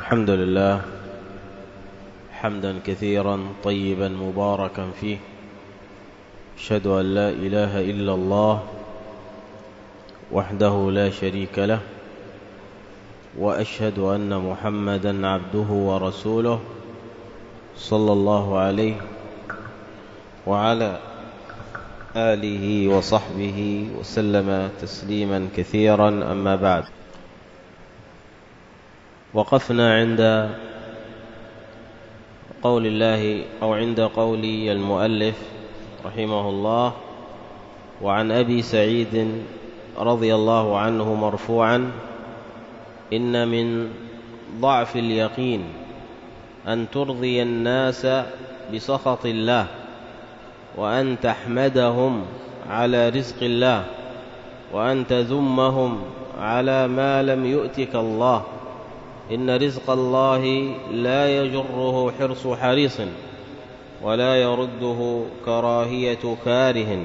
الحمد لله حمدا كثيرا طيبا مباركا فيه. أشهد أن لا إله إلا الله وحده لا شريك له، وأشهد أن محمدا عبده ورسوله صلى الله عليه وعلى آله وصحبه وسلم تسليما كثيرا. أما بعد، وقفنا عند قول الله أو عند قول المؤلف رحمه الله: وعن أبي سعيد رضي الله عنه مرفوعا: إن من ضعف اليقين أن ترضي الناس بسخط الله، وأن تحمدهم على رزق الله، وأن تذمهم على ما لم يؤتك الله. إن رزق الله لا يجره حرص حريص، ولا يرده كراهية كاره.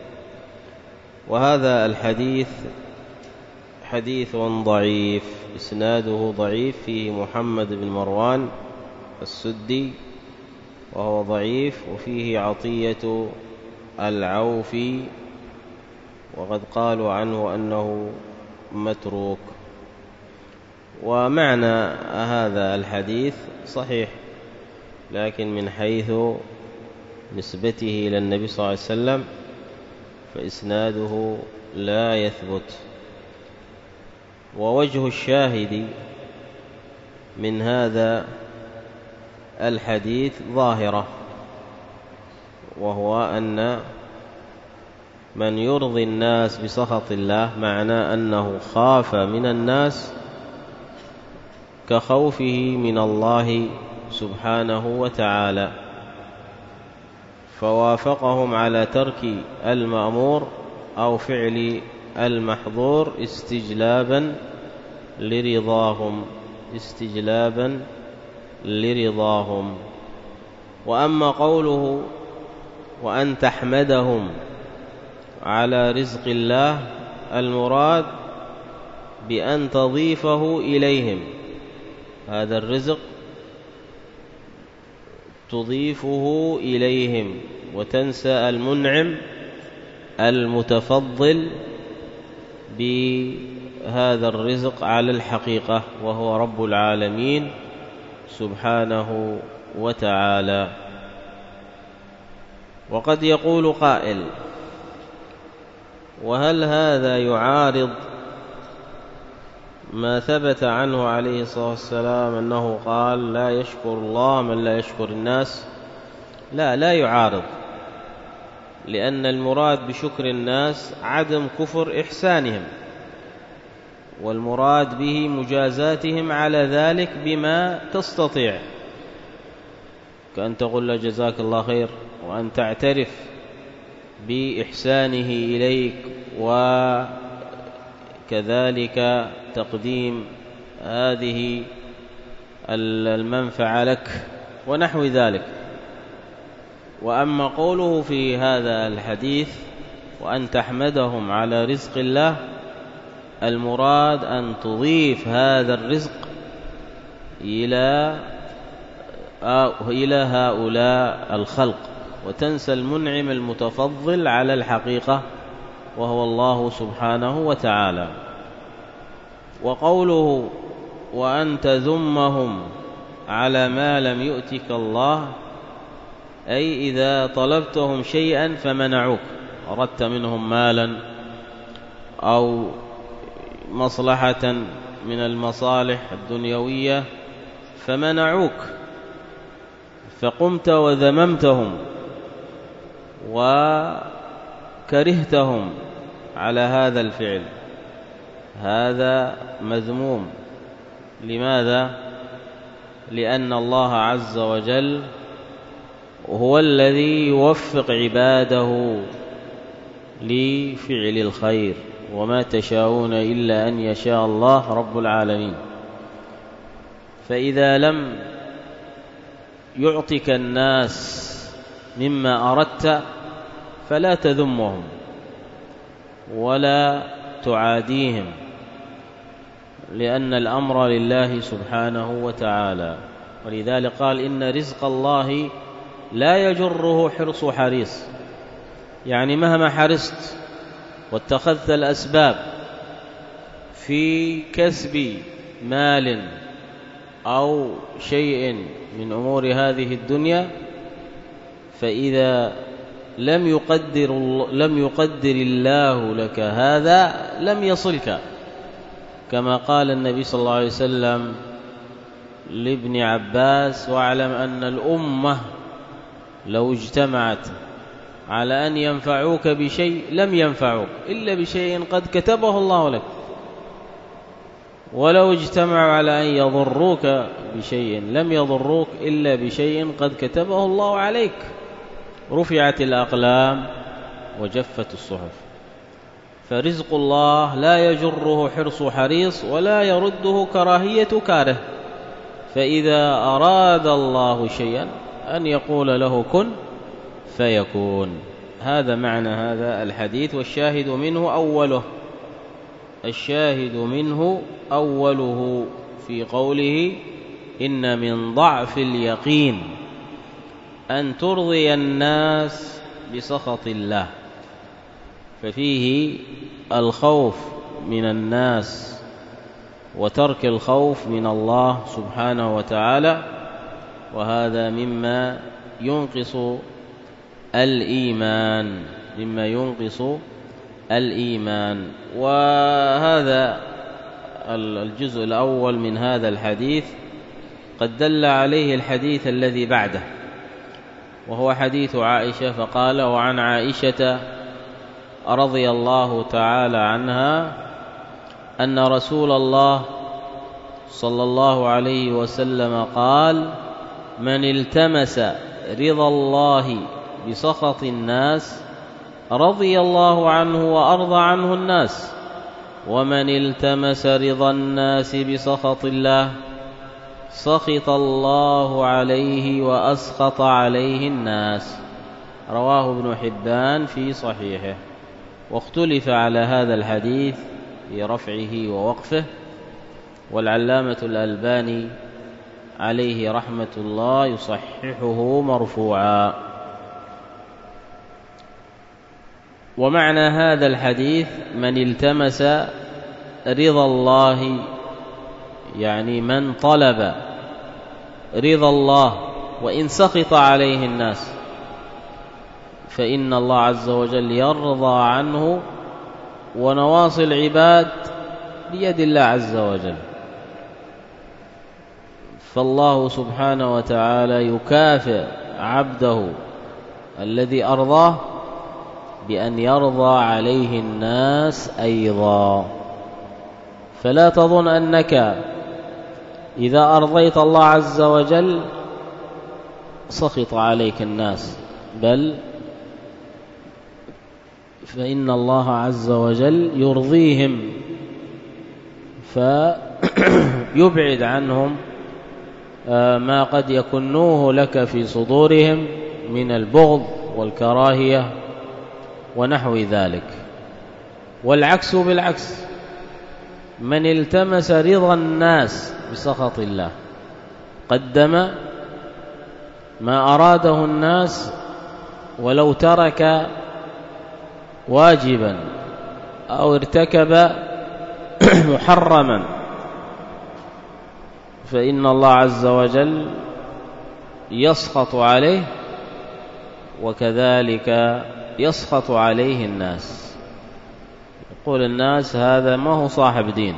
وهذا الحديث حديث ضعيف، إسناده ضعيف، فيه محمد بن مروان السدي وهو ضعيف، وفيه عطية العوفي وقد قالوا عنه أنه متروك. ومعنى هذا الحديث صحيح، لكن من حيث نسبته إلى النبي صلى الله عليه وسلم فإسناده لا يثبت. ووجه الشاهد من هذا الحديث ظاهرة، وهو أن من يرضي الناس بسخط الله معناه أنه خاف من الناس كخوفه من الله سبحانه وتعالى، فوافقهم على ترك المأمور أو فعل المحظور استجلابا لرضاهم. وأما قوله وأن تحمدهم على رزق الله، المراد بأن تضيفه إليهم، هذا الرزق تضيفه إليهم وتنسى المنعم المتفضل بهذا الرزق على الحقيقة، وهو رب العالمين سبحانه وتعالى. وقد يقول قائل: وهل هذا يعارض ما ثبت عنه عليه الصلاة والسلام أنه قال لا يشكر الله من لا يشكر الناس؟ لا يعارض، لأن المراد بشكر الناس عدم كفر إحسانهم، والمراد به مجازاتهم على ذلك بما تستطيع، كأن تقول له جزاك الله خير، وأن تعترف بإحسانه إليك، وكذلك تقديم هذه المنفعة لك ونحو ذلك. وأما قوله في هذا الحديث وأن تحمدهم على رزق الله، المراد أن تضيف هذا الرزق إلى هؤلاء الخلق، وتنسى المنعم المتفضل على الحقيقة وهو الله سبحانه وتعالى. وقوله وأن تذمهم على ما لم يؤتك الله، أي إذا طلبتهم شيئا فمنعوك، أردت منهم مالا أو مصلحة من المصالح الدنيوية فمنعوك، فقمت وذممتهم وكرهتهم على هذا الفعل، هذا مذموم. لماذا؟ لأن الله عز وجل هو الذي يوفق عباده لفعل الخير، وما تشاءون إلا أن يشاء الله رب العالمين. فإذا لم يعطك الناس مما أردت فلا تذمهم ولا تعاديهم، لأن الأمر لله سبحانه وتعالى. ولذلك قال إن رزق الله لا يجره حرص حريص، يعني مهما حرصت واتخذت الأسباب في كسب مال أو شيء من أمور هذه الدنيا، فإذا لم يقدر الله لك هذا لم يصلك، كما قال النبي صلى الله عليه وسلم لابن عباس: واعلم أن الأمة لو اجتمعت على أن ينفعوك بشيء لم ينفعوك إلا بشيء قد كتبه الله لك، ولو اجتمعوا على أن يضروك بشيء لم يضروك إلا بشيء قد كتبه الله عليك. رفعت الأقلام وجفت الصحف. فرزق الله لا يجره حرص حريص ولا يرده كراهية كاره، فإذا أراد الله شيئا أن يقول له كن فيكون. هذا معنى هذا الحديث. والشاهد منه أوله في قوله: إن من ضعف اليقين أن ترضي الناس بسخط الله. ففيه الخوف من الناس وترك الخوف من الله سبحانه وتعالى، وهذا مما ينقص الإيمان. وهذا الجزء الأول من هذا الحديث قد دل عليه الحديث الذي بعده، وهو حديث عائشة. فقال: وعن عائشة رضي الله تعالى عنها أن رسول الله صلى الله عليه وسلم قال: من التمس رضا الله بسخط الناس رضي الله عنه وأرضى عنه الناس، ومن التمس رضا الناس بسخط الله سخط الله عليه وأسخط عليه الناس. رواه ابن حبان في صحيحه. واختلف على هذا الحديث في رفعه ووقفه، والعلامة الألباني عليه رحمة الله يصححه مرفوعا. ومعنى هذا الحديث: من التمس رضا الله، يعني من طلب رضا الله وإن سخط عليه الناس، فإن الله عز وجل يرضى عنه، ونواصي العباد بيد الله عز وجل. فالله سبحانه وتعالى يكافئ عبده الذي أرضاه بأن يرضى عليه الناس أيضا. فلا تظن أنك إذا أرضيت الله عز وجل سخط عليك الناس، بل فإن الله عز وجل يرضيهم فيبعد عنهم ما قد يكنوه لك في صدورهم من البغض والكراهية ونحو ذلك. والعكس بالعكس: من التمس رضا الناس بسخط الله قدم ما أراده الناس، ولو ترك واجبا أو ارتكب محرما فإن الله عز وجل يسخط عليه، وكذلك يسخط عليه الناس. يقول الناس: هذا ما هو صاحب دين،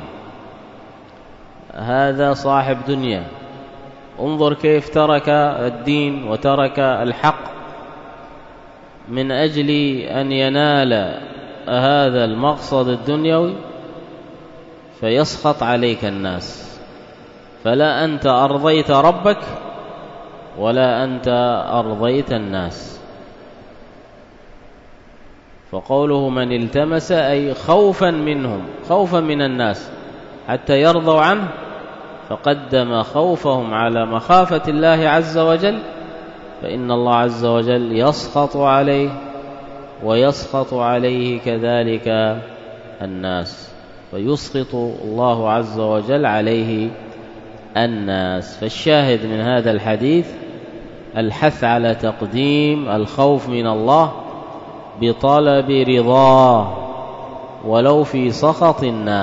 هذا صاحب دنيا، انظر كيف ترك الدين وترك الحق من أجل أن ينال هذا المقصد الدنيوي، فيسخط عليك الناس. فلا أنت أرضيت ربك ولا أنت أرضيت الناس. فقوله من التمس أي خوفا منهم، خوفا من الناس حتى يرضوا عنه، فقدم خوفهم على مخافة الله عز وجل، فإن الله عز وجل يسخط عليه ويسخط عليه كذلك الناس. فيسخط الله عز وجل عليه الناس. فالشاهد من هذا الحديث الحث على تقديم الخوف من الله بطلب رضاه ولو في سخط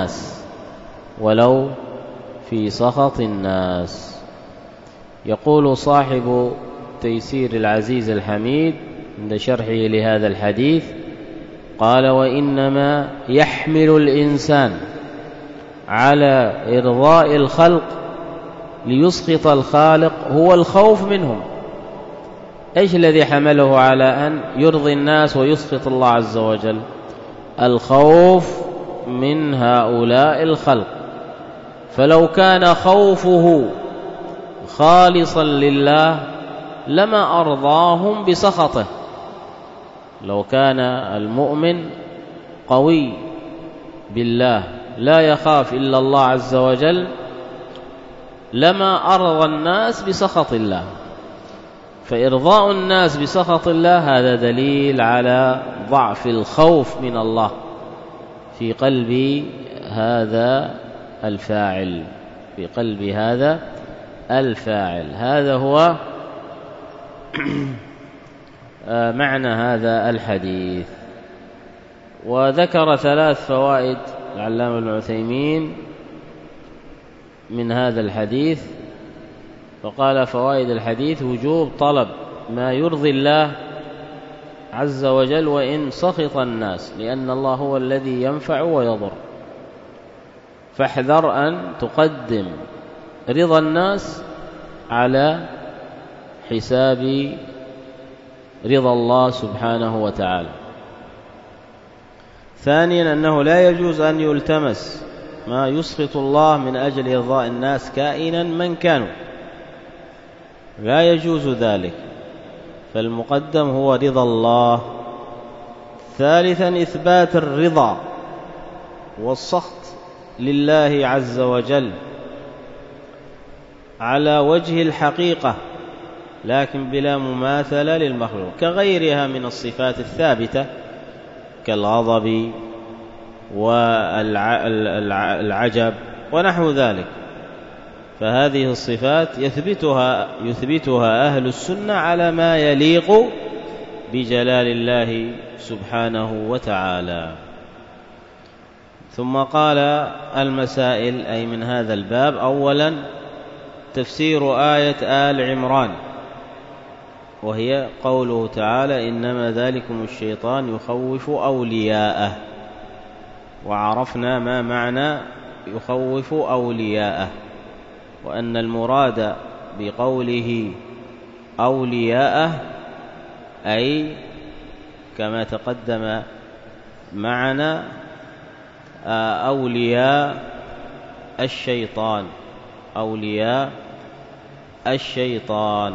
الناس. يقول صاحب تيسير العزيز الحميد عند شرحه لهذا الحديث قال: وإنما يحمل الإنسان على إرضاء الخلق ليسخط الخالق هو الخوف منهم. إيش الذي حمله على أن يرضي الناس ويسخط الله عز وجل؟ الخوف من هؤلاء الخلق. فلو كان خوفه خالصا لله لما أرضاهم بسخطه. لو كان المؤمن قوي بالله لا يخاف إلا الله عز وجل لما أرضى الناس بسخط الله. فإرضاء الناس بسخط الله هذا دليل على ضعف الخوف من الله في قلب هذا الفاعل، هذا هو معنى هذا الحديث. وذكر 3 فوائد العلامة ابن عثيمين من هذا الحديث، فقال: فوائد الحديث وجوب طلب ما يرضي الله عز وجل وإن سخط الناس، لأن الله هو الذي ينفع ويضر، فاحذر أن تقدم رضا الناس على حساب رضا الله سبحانه وتعالى. ثانيا أنه لا يجوز أن يلتمس ما يسخط الله من أجل إرضاء الناس كائنا من كانوا، لا يجوز ذلك، فالمقدم هو رضا الله. ثالثا إثبات الرضا والسخط لله عز وجل على وجه الحقيقة لكن بلا مماثلة للمخلوق، كغيرها من الصفات الثابتة كالغضب والعجب ونحو ذلك. فهذه الصفات يثبتها أهل السنة على ما يليق بجلال الله سبحانه وتعالى. ثم قال: المسائل أي من هذا الباب. أولا تفسير آية آل عمران، وهي قوله تعالى: إنما ذلكم الشيطان يخوف أولياءه. وعرفنا ما معنى يخوف أولياءه، وأن المراد بقوله أولياءه أي كما تقدم معنا أولياء الشيطان.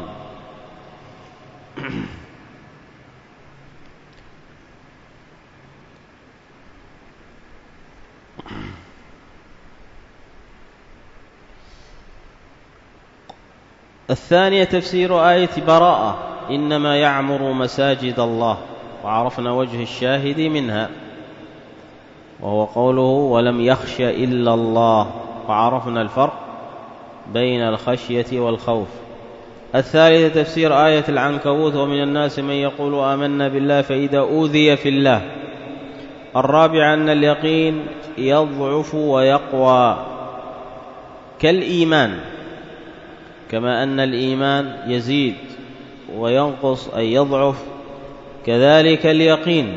الثانية تفسير آية براءة: إنما يعمر مساجد الله. وعرفنا وجه الشاهد منها وهو قوله: ولم يخش إلا الله. وعرفنا الفرق بين الخشية والخوف. الثالثة تفسير آية العنكبوت: ومن الناس من يقول آمنا بالله فإذا أوذي في الله. الرابعة أن اليقين يضعف ويقوى كالإيمان، كما أن الإيمان يزيد وينقص أي يضعف، كذلك اليقين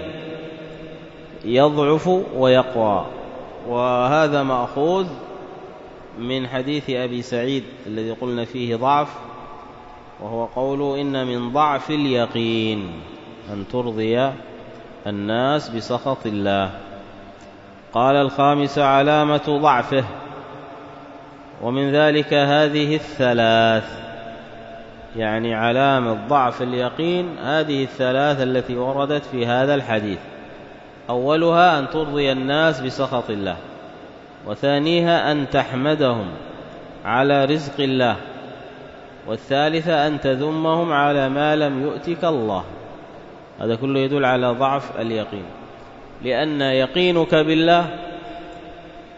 يضعف ويقوى. وهذا مأخوذ من حديث أبي سعيد الذي قلنا فيه ضعف، وهو قوله: إن من ضعف اليقين أن ترضي الناس بسخط الله. قال: الخامسة علامة ضعفه، ومن ذلك هذه 3، يعني علامة ضعف اليقين هذه 3 التي وردت في هذا الحديث. أولها أن ترضي الناس بسخط الله، وثانيها أن تحمدهم على رزق الله، والثالثة أن تذمهم على ما لم يؤتك الله. هذا كله يدل على ضعف اليقين، لأن يقينك بالله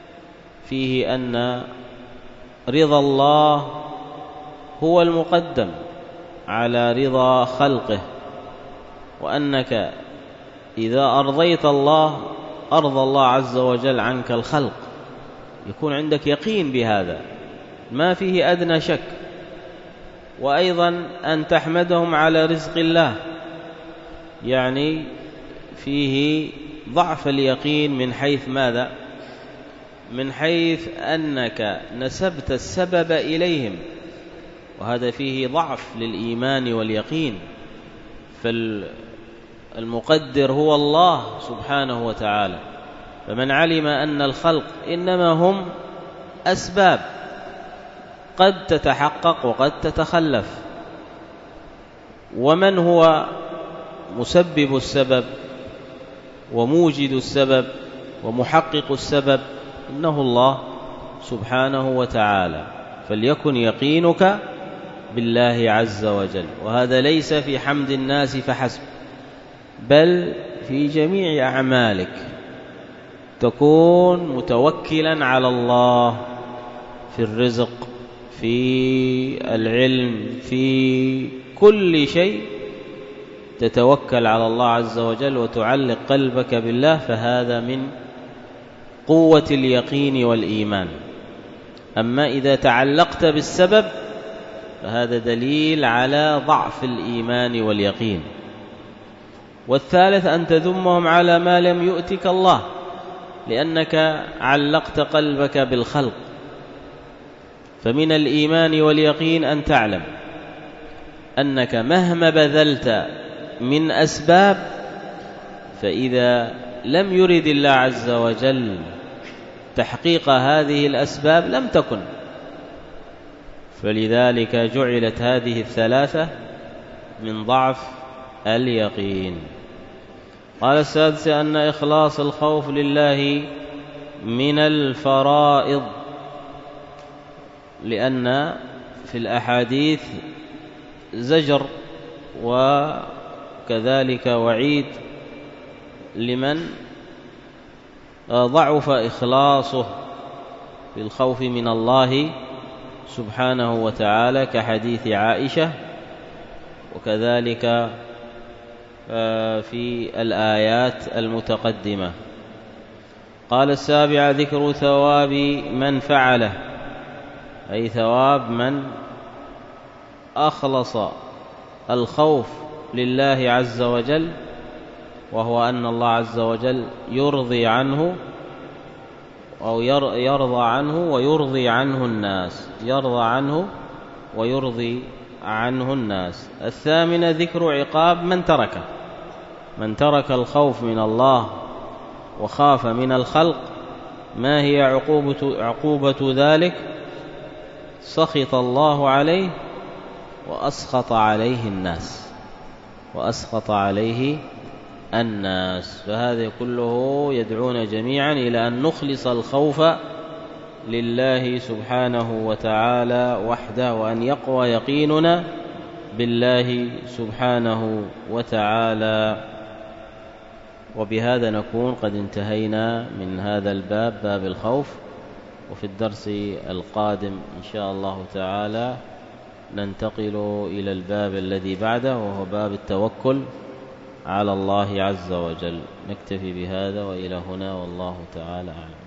فيه أن رضا الله هو المقدم على رضا خلقه، وأنك إذا أرضيت الله أرضى الله عز وجل عنك الخلق، يكون عندك يقين بهذا ما فيه أدنى شك. وأيضا أن تحمدهم على رزق الله، يعني فيه ضعف اليقين من حيث ماذا؟ من حيث أنك نسبت السبب إليهم، وهذا فيه ضعف للإيمان واليقين. فالمقدر هو الله سبحانه وتعالى، فمن علم أن الخلق إنما هم أسباب قد تتحقق وقد تتخلف، ومن هو مسبب السبب وموجد السبب ومحقق السبب؟ إنه الله سبحانه وتعالى. فليكن يقينك بالله عز وجل، وهذا ليس في حمد الناس فحسب، بل في جميع أعمالك تكون متوكلا على الله، في الرزق، في العلم، في كل شيء تتوكل على الله عز وجل وتعلق قلبك بالله، فهذا من قوة اليقين والإيمان. أما إذا تعلقت بالسبب فهذا دليل على ضعف الإيمان واليقين. والثالث أن تذمهم على ما لم يؤتك الله، لأنك علقت قلبك بالخلق. فمن الإيمان واليقين أن تعلم أنك مهما بذلت من أسباب، فإذا لم يرد الله عز وجل تحقيق هذه الأسباب لم تكن. فلذلك جعلت هذه الثلاثة من ضعف اليقين. قال السادس أن إخلاص الخوف لله من الفرائض، لأن في الأحاديث زجر وكذلك وعيد لمن ضعف إخلاصه بالخوف من الله سبحانه وتعالى، كحديث عائشة، وكذلك في الآيات المتقدمة. قال السابع ذكر ثواب من فعله، أي ثواب من أخلص الخوف لله عز وجل، وهو أن الله عز وجل يرضي عنه أو يرضى عنه ويرضي عنه الناس، يرضى عنه ويرضي عنه الناس. الثامنة ذكر عقاب من ترك الخوف من الله وخاف من الخلق. ما هي عقوبة ذلك؟ سخط الله عليه وأسخط عليه الناس. فهذا كله يدعون جميعا إلى أن نخلص الخوف لله سبحانه وتعالى وحده، وأن يقوى يقيننا بالله سبحانه وتعالى. وبهذا نكون قد انتهينا من هذا الباب، باب الخوف. وفي الدرس القادم إن شاء الله تعالى ننتقل إلى الباب الذي بعده، وهو باب التوكل على الله عز وجل. نكتفي بهذا وإلى هنا، والله تعالى أعلم.